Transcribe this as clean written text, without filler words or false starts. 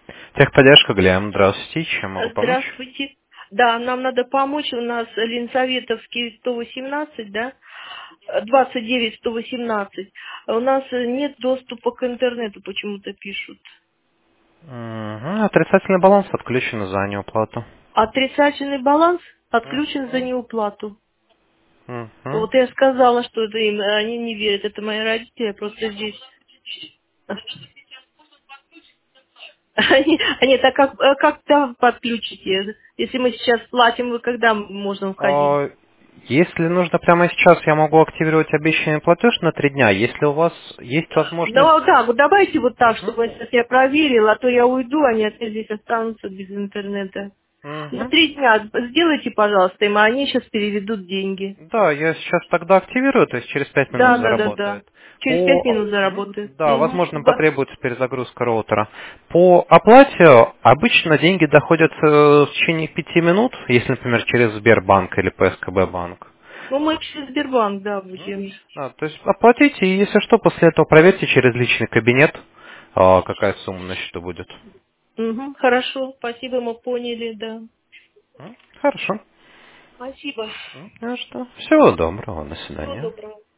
Техподдержка, Глеб, здравствуйте, чем могу помочь? Здравствуйте. Да, нам надо помочь. У нас Ленсоветовский 118, да? 29-118. У нас нет доступа к интернету, почему-то пишут. Мгм, отрицательный баланс отключен за неуплату. Отрицательный баланс отключен за Мгм, неуплату. мгм. Вот я сказала, что это им, они не верят. Это мои родители, я просто здесь. Они так как там подключите? Если мы сейчас платим, вы когда можем входить? А, Если нужно прямо сейчас, я могу активировать обещанный платеж на 3 дня. Если у вас есть Ну возможность... так, вот давайте вот так, Мгм, чтобы сейчас я проверила, а то я уйду, они опять здесь останутся без интернета. На мгм. 3 дня сделайте, пожалуйста, им, а они сейчас переведут деньги. Да, я сейчас тогда активирую, то есть через 5 минут Да. заработает. Через 5 минут заработает. Да, Угу. возможно, потребуется перезагрузка роутера. По оплате обычно деньги доходят в течение 5 минут, если, например, через Сбербанк или ПСКБ банк. Ну, мы через Сбербанк, да, будем. Да, то есть оплатите, и если что, после этого проверьте через личный кабинет, какая сумма на счету будет. Угу. Хорошо, спасибо, мы поняли, да. Хорошо. Спасибо. Ну что, всего доброго, до Всего свидания. доброго.